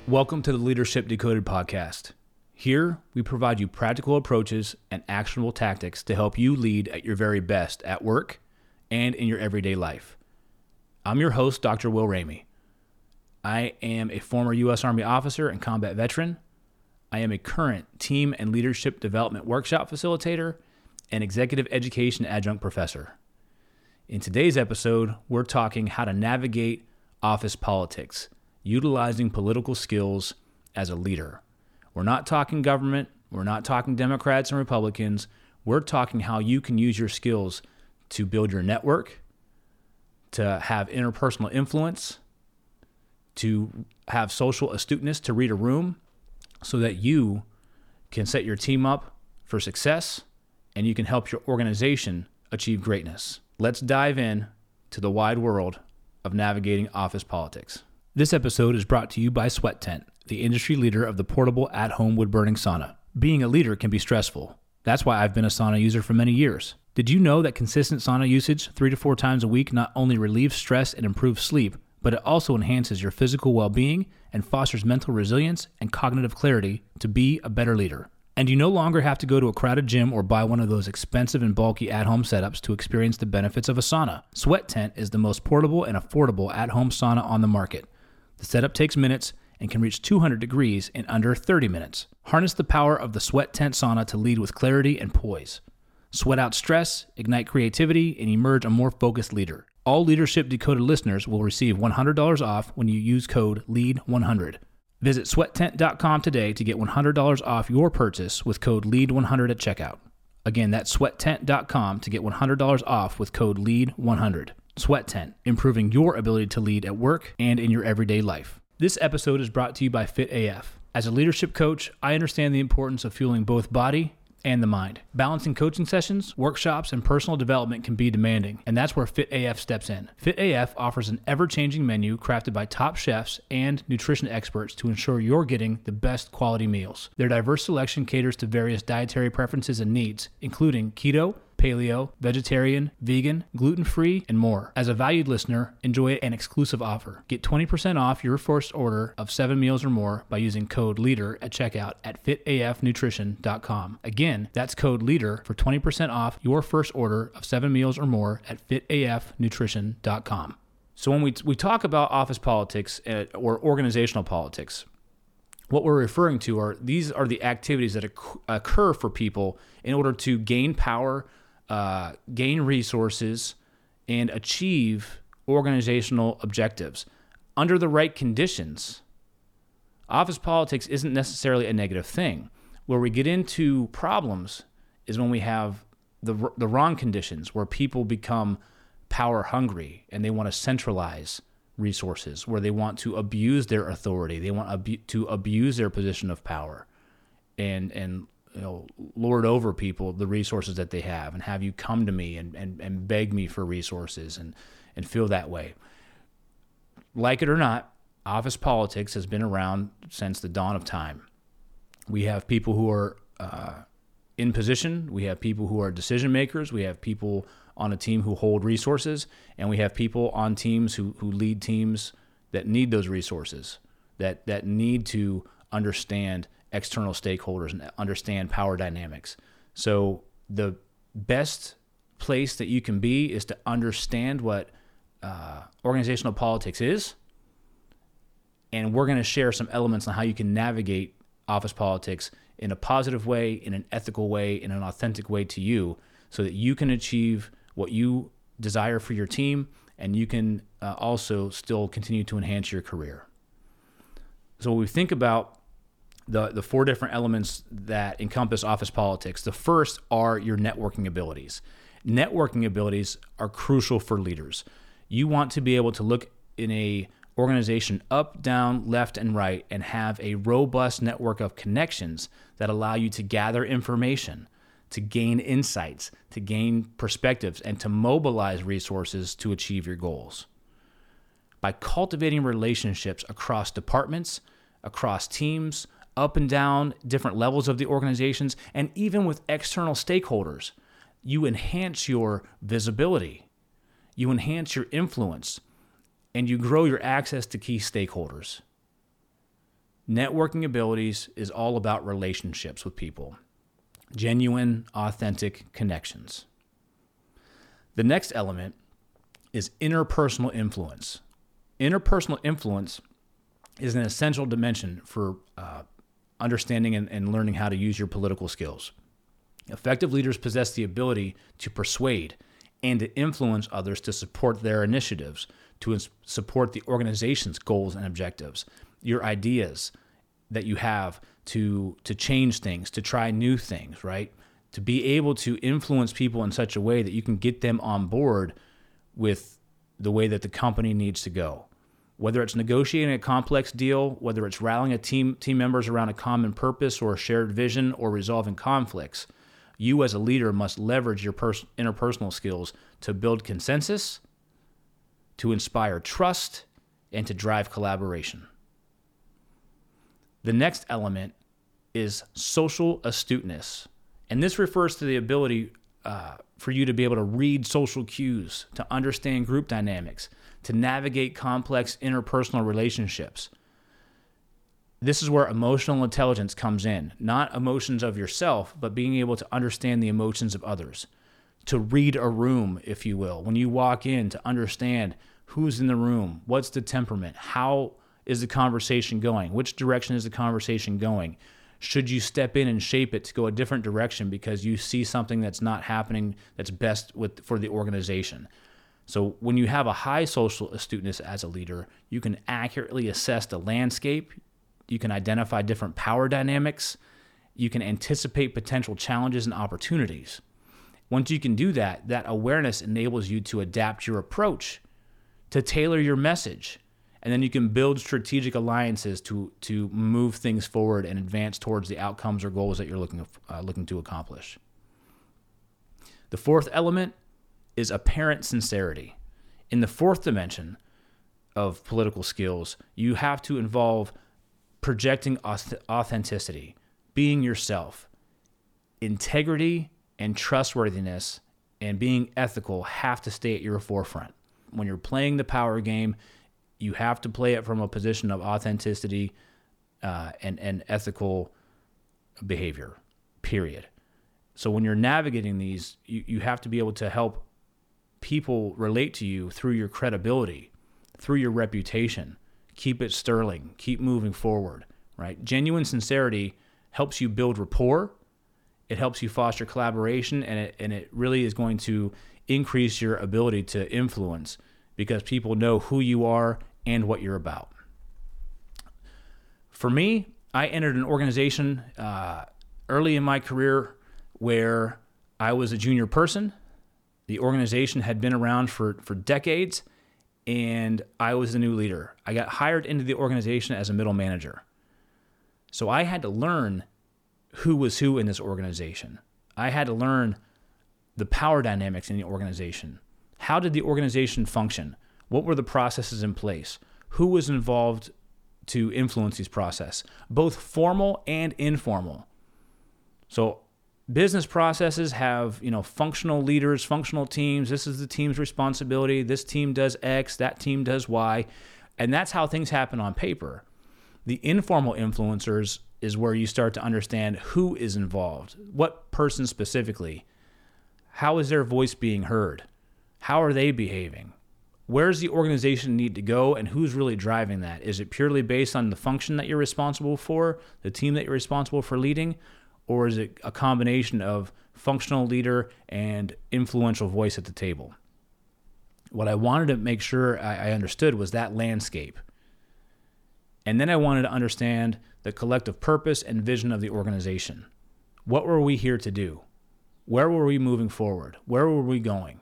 Welcome to the Leadership Decoded podcast. Here, we provide you practical approaches and actionable tactics to help you lead at your very best at work and in your everyday life. I'm your host, Dr. Will Ramey. I am a former U.S. Army officer and combat veteran. I am a current team and leadership development workshop facilitator and executive education adjunct professor. In today's episode, we're talking how to navigate office politics, utilizing political skills as a leader. We're not talking government. We're not talking Democrats and Republicans. We're talking how you can use your skills to build your network, to have interpersonal influence, to have social astuteness, to read a room, so that you can set your team up for success and you can help your organization achieve greatness. Let's dive in to the wide world of navigating office politics. This episode is brought to you by Sweat Tent, the industry leader of the portable at-home wood-burning sauna. Being a leader can be stressful. That's why I've been a sauna user for many years. Did you know that consistent sauna usage 3 to 4 times a week not only relieves stress and improves sleep, but it also enhances your physical well-being and fosters mental resilience and cognitive clarity to be a better leader? And you no longer have to go to a crowded gym or buy one of those expensive and bulky at-home setups to experience the benefits of a sauna. Sweat Tent is the most portable and affordable at-home sauna on the market. The setup takes minutes and can reach 200 degrees in under 30 minutes. Harness the power of the Sweat Tent sauna to lead with clarity and poise. Sweat out stress, ignite creativity, and emerge a more focused leader. All Leadership Decoded listeners will receive $100 off when you use code LEAD100. Visit sweattent.com today to get $100 off your purchase with code LEAD100 at checkout. Again, that's sweattent.com to get $100 off with code LEAD100. Sweat Tent, improving your ability to lead at work and in your everyday life. This episode is brought to you by Fit AF. As a leadership coach, I understand the importance of fueling both body and the mind. Balancing coaching sessions, workshops, and personal development can be demanding, and that's where Fit AF steps in. Fit AF offers an ever-changing menu crafted by top chefs and nutrition experts to ensure you're getting the best quality meals. Their diverse selection caters to various dietary preferences and needs, including keto, paleo, vegetarian, vegan, gluten-free, and more. As a valued listener, enjoy an exclusive offer. Get 20% off your first order of 7 meals or more by using code LEADER at checkout at fitafnutrition.com. Again, that's code LEADER for 20% off your first order of 7 meals or more at fitafnutrition.com. So when we talk about office politics or organizational politics, what we're referring to are these are the activities that occur for people in order to gain power, gain resources, and achieve organizational objectives. Under the right conditions, office politics isn't necessarily a negative thing. Where we get into problems is when we have the wrong conditions, where people become power hungry and they want to centralize resources, where they want to abuse their authority, they want to abuse their position of power, and lord over people the resources that they have, and have you come to me and beg me for resources and feel that way. Like it or not, office politics has been around since the dawn of time. We have people who are in position, we have people who are decision makers, we have people on a team who hold resources, and we have people on teams who lead teams that need those resources, that need to understand external stakeholders and understand power dynamics. So the best place that you can be is to understand what organizational politics is, and we're going to share some elements on how you can navigate office politics in a positive way, in an ethical way, in an authentic way to you, so that you can achieve what you desire for your team, and you can also still continue to enhance your career. So when we think about the 4 different elements that encompass office politics, the first are your networking abilities. Networking abilities are crucial for leaders. You want to be able to look in a organization up, down, left, and right, and have a robust network of connections that allow you to gather information, to gain insights, to gain perspectives, and to mobilize resources to achieve your goals. By cultivating relationships across departments, across teams, up and down different levels of the organizations, and even with external stakeholders, you enhance your visibility, you enhance your influence, and you grow your access to key stakeholders. Networking abilities is all about relationships with people, genuine, authentic connections. The next element is interpersonal influence. Interpersonal influence is an essential dimension for understanding and learning how to use your political skills. Effective leaders possess the ability to persuade and to influence others to support their initiatives, to support the organization's goals and objectives, your ideas that you have to change things, to try new things, right? To be able to influence people in such a way that you can get them on board with the way that the company needs to go. Whether it's negotiating a complex deal, whether it's rallying a team members around a common purpose or a shared vision, or resolving conflicts, you as a leader must leverage your interpersonal skills to build consensus, to inspire trust, and to drive collaboration. The next element is social astuteness. And this refers to the ability for you to be able to read social cues, to understand group dynamics, to navigate complex interpersonal relationships. This is where emotional intelligence comes in, not emotions of yourself, but being able to understand the emotions of others, to read a room, if you will. When you walk in, to understand who's in the room, what's the temperament, how is the conversation going, which direction is the conversation going? Should you step in and shape it to go a different direction because you see something that's not happening that's best for the organization? So when you have a high social astuteness as a leader, you can accurately assess the landscape, you can identify different power dynamics, you can anticipate potential challenges and opportunities. Once you can do that, that awareness enables you to adapt your approach, to tailor your message, and then you can build strategic alliances to move things forward and advance towards the outcomes or goals that you're looking to accomplish. The fourth element is apparent sincerity. In the fourth dimension of political skills, you have to involve projecting authenticity, being yourself. Integrity and trustworthiness and being ethical have to stay at your forefront. When you're playing the power game, you have to play it from a position of authenticity and ethical behavior, period. So when you're navigating these, you have to be able to help people relate to you through your credibility, through your reputation. Keep it sterling. Keep moving forward, right? Genuine sincerity helps you build rapport. It helps you foster collaboration, and it really is going to increase your ability to influence because people know who you are and what you're about. For me, I entered an organization early in my career where I was a junior person. The organization had been around for decades, and I was the new leader. I got hired into the organization as a middle manager. So I had to learn who was who in this organization. I had to learn the power dynamics in the organization. How did the organization function? What were the processes in place? Who was involved to influence these processes, both formal and informal? So business processes have, functional leaders, functional teams. This is the team's responsibility. This team does X, that team does Y. And that's how things happen on paper. The informal influencers is where you start to understand who is involved, what person specifically, how is their voice being heard, how are they behaving, where's the organization need to go, and who's really driving that? Is it purely based on the function that you're responsible for, the team that you're responsible for leading, or is it a combination of functional leader and influential voice at the table? What I wanted to make sure I understood was that landscape. And then I wanted to understand the collective purpose and vision of the organization. What were we here to do? Where were we moving forward? Where were we going?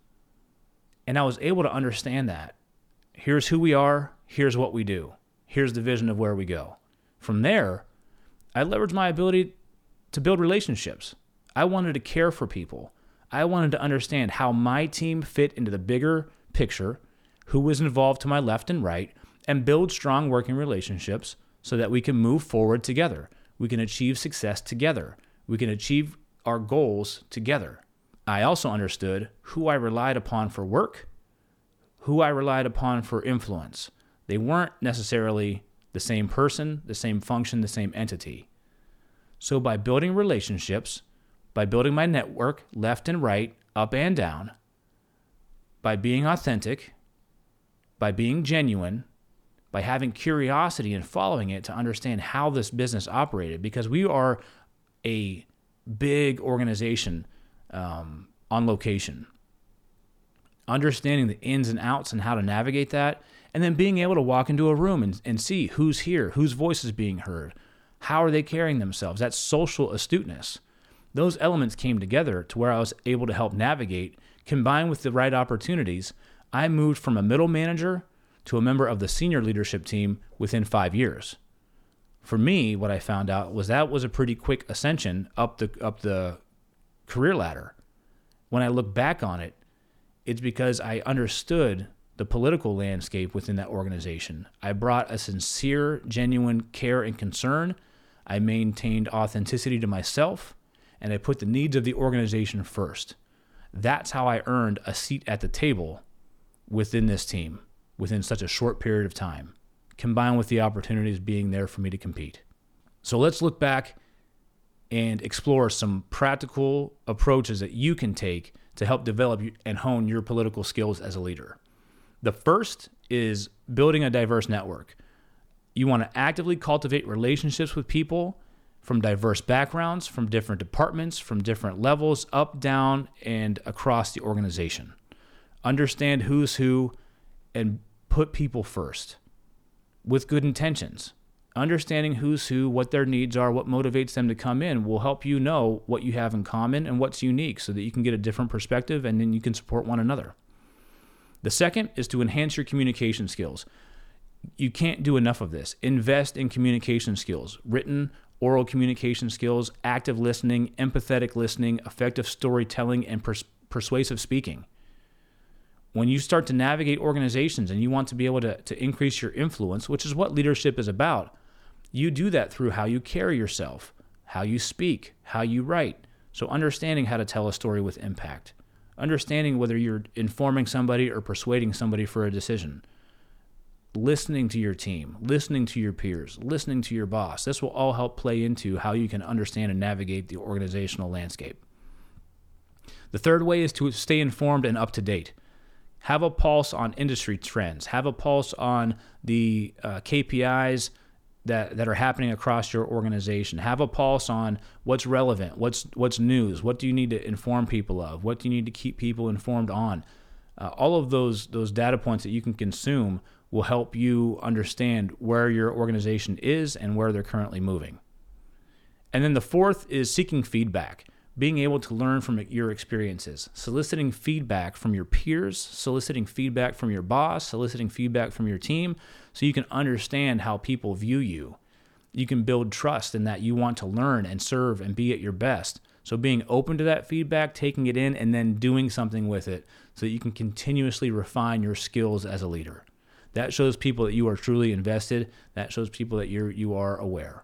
And I was able to understand that. Here's who we are. Here's what we do. Here's the vision of where we go. From there, I leveraged my ability to build relationships. I wanted to care for people. I wanted to understand how my team fit into the bigger picture, who was involved to my left and right, and build strong working relationships so that we can move forward together. We can achieve success together. We can achieve our goals together. I also understood who I relied upon for work, who I relied upon for influence. They weren't necessarily the same person, the same function, the same entity. So by building relationships, by building my network left and right, up and down, by being authentic, by being genuine, by having curiosity and following it to understand how this business operated, because we are a big organization on location. Understanding the ins and outs and how to navigate that, and then being able to walk into a room and see who's here, whose voice is being heard, how are they carrying themselves. That's social astuteness. Those elements came together to where I was able to help navigate. Combined with the right opportunities, I moved from a middle manager to a member of the senior leadership team within 5 years. For me, what I found out was that was a pretty quick ascension up the career ladder. When I look back on it, it's because I understood the political landscape within that organization. I brought a sincere, genuine care and concern. I maintained authenticity to myself, and I put the needs of the organization first. That's how I earned a seat at the table within this team within such a short period of time, combined with the opportunities being there for me to compete. So let's look back and explore some practical approaches that you can take to help develop and hone your political skills as a leader. The first is building a diverse network. You want to actively cultivate relationships with people from diverse backgrounds, from different departments, from different levels, up, down, and across the organization. Understand who's who and put people first with good intentions. Understanding who's who, what their needs are, what motivates them to come in will help you know what you have in common and what's unique so that you can get a different perspective and then you can support one another. The second is to enhance your communication skills. You can't do enough of this. Invest in communication skills, written, oral communication skills, active listening, empathetic listening, effective storytelling, and persuasive speaking. When you start to navigate organizations and you want to be able to increase your influence, which is what leadership is about, you do that through how you carry yourself, how you speak, how you write. So understanding how to tell a story with impact. Understanding whether you're informing somebody or persuading somebody for a decision. Listening to your team, listening to your peers, listening to your boss. This will all help play into how you can understand and navigate the organizational landscape. The third way is to stay informed and up to date. Have a pulse on industry trends. Have a pulse on the KPIs that are happening across your organization. Have a pulse on what's relevant, what's news, what do you need to inform people of, what do you need to keep people informed on. All of those data points that you can consume will help you understand where your organization is and where they're currently moving. And then the fourth is seeking feedback. Being able to learn from your experiences, soliciting feedback from your peers, soliciting feedback from your boss, soliciting feedback from your team, so you can understand how people view you. You can build trust in that you want to learn and serve and be at your best. So being open to that feedback, taking it in, and then doing something with it so that you can continuously refine your skills as a leader. That shows people that you are truly invested. That shows people that you are aware.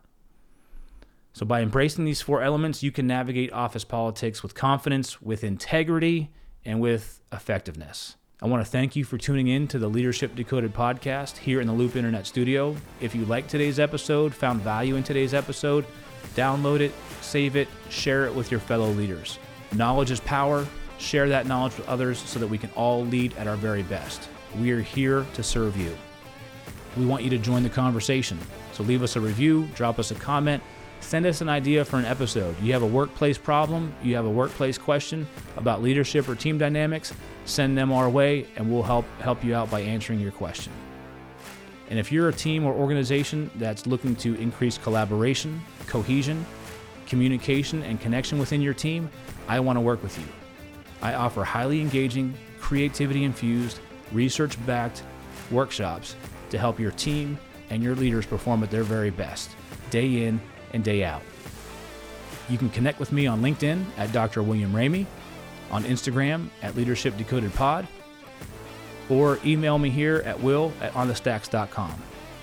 So by embracing these four elements, you can navigate office politics with confidence, with integrity, and with effectiveness. I want to thank you for tuning in to the Leadership Decoded podcast here in the Loop Internet Studio. If you liked today's episode, found value in today's episode, download it, save it, share it with your fellow leaders. Knowledge is power. Share that knowledge with others so that we can all lead at our very best. We are here to serve you. We want you to join the conversation. So leave us a review, drop us a comment, send us an idea for an episode. You have a workplace problem, you have a workplace question about leadership or team dynamics, send them our way and we'll help you out by answering your question. And if you're a team or organization that's looking to increase collaboration, cohesion, communication, and connection within your team, I want to work with you. I offer highly engaging, creativity-infused, research-backed workshops to help your team and your leaders perform at their very best, day in and day out. You can connect with me on LinkedIn at Dr. William Ramey, on Instagram at Leadership Decoded Pod, or email me here at will@onthestacks.com.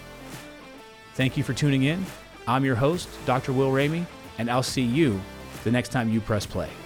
Thank you for tuning in. I'm your host, Dr. Will Ramey, and I'll see you the next time you press play.